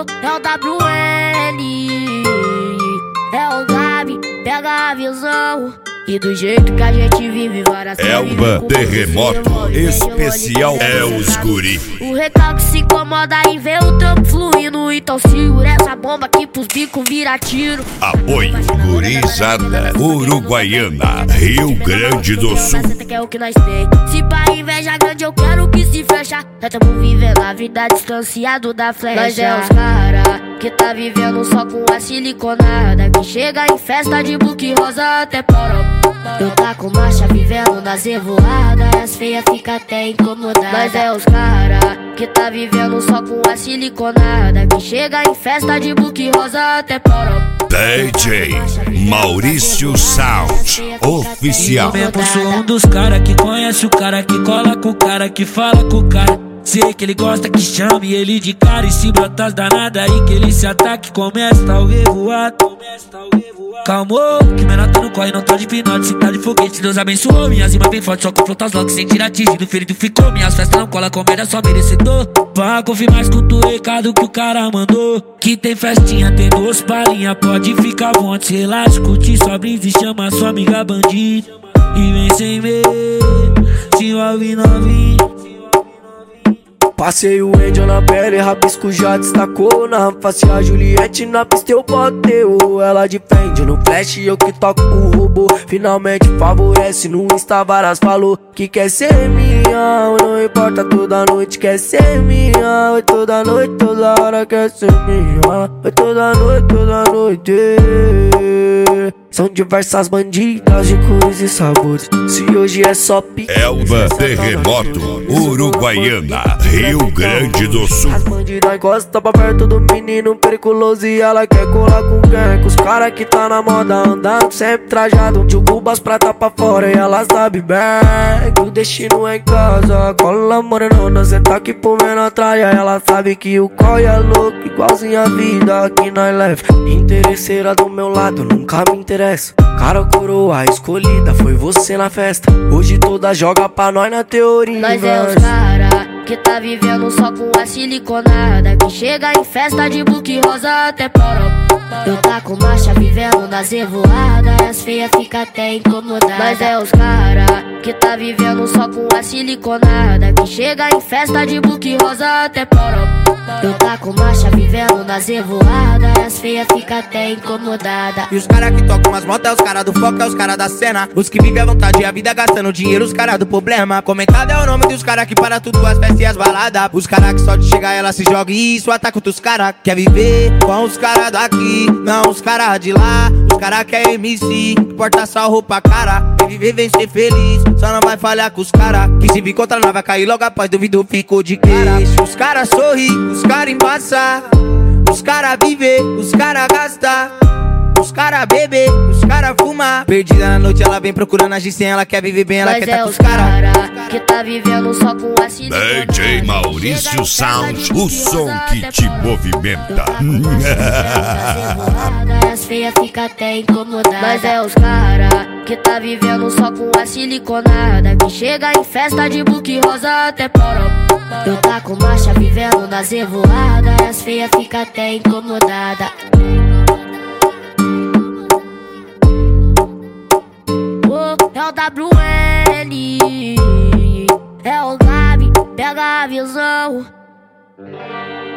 É o WN, é o Gabi, pega a visão. E do jeito que a gente vive várias Elba Terremoto especial é os guri. O recalque se incomoda em ver o trampo fluindo. Então segura essa bomba aqui pros bicos virar tiro. Apoio gurizada Uruguaiana, Rio Grande do Sul. Que é o que nós tem. Se pra inveja grande eu quero que se fecha. Nós tamo vivendo a vida distanciado da flecha. Nós é os cara que tá vivendo só com a siliconada, que chega em festa de book rosa até poró. Eu tá com marcha vivendo nas revoadas, as feias fica até incomodadas. Nós é os cara que tá vivendo só com a siliconada, que chega em festa de book rosa até poró. DJ Maurício Sound oficial. Eu mesmo sou um dos cara que conhece o cara, que cola com o cara, que fala com o cara. Sei que ele gosta que chame ele de cara, e se brotar as danadas aí que ele se ataque, começa o revoado. Calmou, que menor tá no corre, não tá de pinote, se tá de foguete, Deus abençoou. Minhas rimas bem fortes, só com flotas logo, sem tirar atingido, ferido ficou. Minhas festas não cola, comédia só merecedor. Pra confirmar, escuta o recado que o cara mandou, que tem festinha, tem duas palhinhas, pode ficar à vontade, relaxa, curte sua brisa e chama sua amiga bandida. E vem sem medo, se envolve novinho. Passei o Angel na pele, rabisco já destacou. Na face a Juliette, na pista eu botei. Ela de frente no flash, eu que toco o robô. Finalmente favorece, no Insta várias falou que quer ser minha. Não importa, toda noite quer ser minha. Oi, toda noite, toda hora quer ser minha. Oi, toda noite. São diversas bandidas de cores e sabores. Se hoje é só pique, Elba Terremoto Uruguaiana, Rio Grande do Sul. As bandidas gostam pra perto do menino periculoso, e ela quer colar com quem? Com os cara que tá na moda, andando sempre trajado, de cubas prata pra fora, e ela sabe bem que o destino é em casa. Cola morenona, cê tá aqui por menos atrás. Ela sabe que o coi é louco, igualzinho a vida que nós leva. Interesseira do meu lado, nunca me interessa. Cara, coroa escolhida, foi você na festa. Hoje toda joga pra nós na teoria. Nós é os cara que tá vivendo só com a siliconada, que chega em festa de book rosa até poró. Eu tá com marcha vivendo nas revoadas, as feias fica até incomodadas. Nós é os cara que tá vivendo só com a siliconada, que chega em festa de book rosa até poró. Eu tá com marcha vivendo nas revoadas, as feias fica até incomodada. E os cara que tocam as motos é os cara do foco, é os cara da cena. Os que vivem à vontade e a vida gastando dinheiro, os cara do problema. Comentado é o nome dos cara que para tudo, as festas e as baladas. Os cara que só de chegar ela se joga e isso ataca outros cara. Quer viver com os cara daqui, não os cara de lá. Os cara que é MC, que porta só roupa cara. Quer viver, vem ser feliz, só não vai falhar com os cara. Que se vir contra nós vai cair logo após, duvido ficou de cara. Os cara sorri, os cara embaça. Os cara vive, os cara gasta. Os cara bebe, os cara fuma. Perdida na noite ela vem procurando agir sem, ela quer viver bem, ela quer tá com os cara que tá vivendo só com a siliconada. DJ Maurício Sound, o som que te movimenta. As feias fica até incomodadas. Mas é os cara que tá vivendo só com a siliconada, que chega em festa de book rosa até poró. Eu tá com marcha vivendo nas revoadas, as feias fica até incomodada. É o WN, é o Gabi, pega a visão.